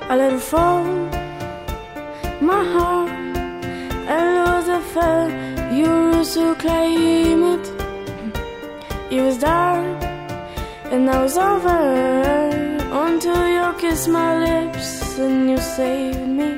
I let it fall, my heart, I lost the fell. You used to claim it. It was dark, and now it's over. Until you kissed my lips and you saved me.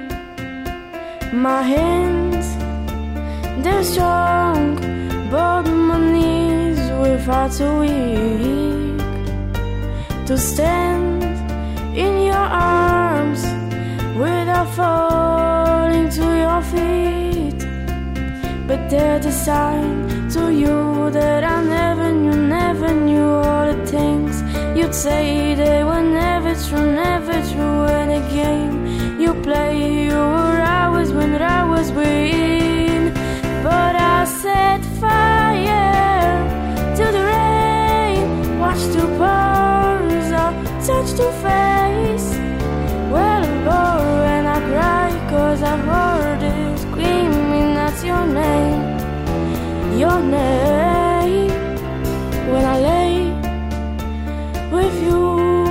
My hands, they're strong, but my knees were far too weak to stand in your arms without falling to your feet. But they're the sign to you that I never knew all the things you'd say. They were never true, and the game you play, you were ours when I was weak. But I set fire to the rain, watched the bars, I touched your face. Well, boy, when I cry, 'cause I heard it screaming, that's your name, your name. When I lay with you,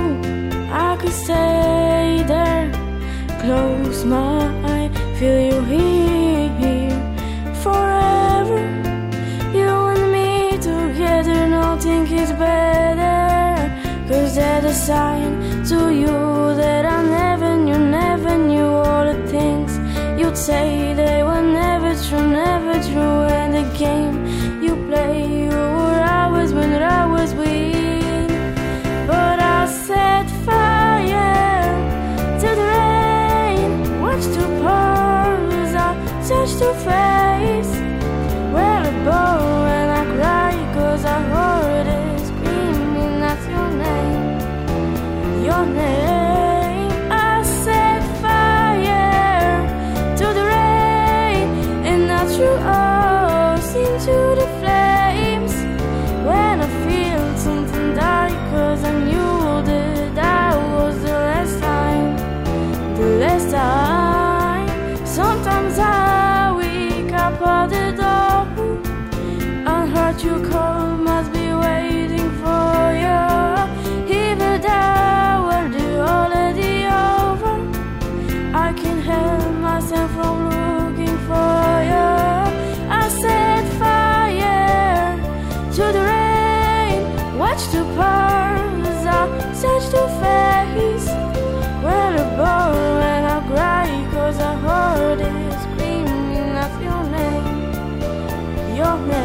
I could stay there, close my eye, feel you here, forever. You and me together, nothing is better. 'Cause they're the sign to you that I never knew all the things you'd say. They were never true, and the game you play, you were ours when I was weak. But I set fire to the rain, watched the pause, I touched your face. Well, above when I cry, 'cause I heard it screaming, that's your name, your name. I set fire to the rain, and I threw us into the flames. When I feel something die, 'cause I knew that was the last time, the last time. Sometimes I wake up at the door and heard you call, must be waiting for you. Even though we're already over, I can't help myself from looking for you. I set fire to the rain, watch the pause, I touch the face. Well, above when I cry, 'cause I heard it screaming, that's your name, your name.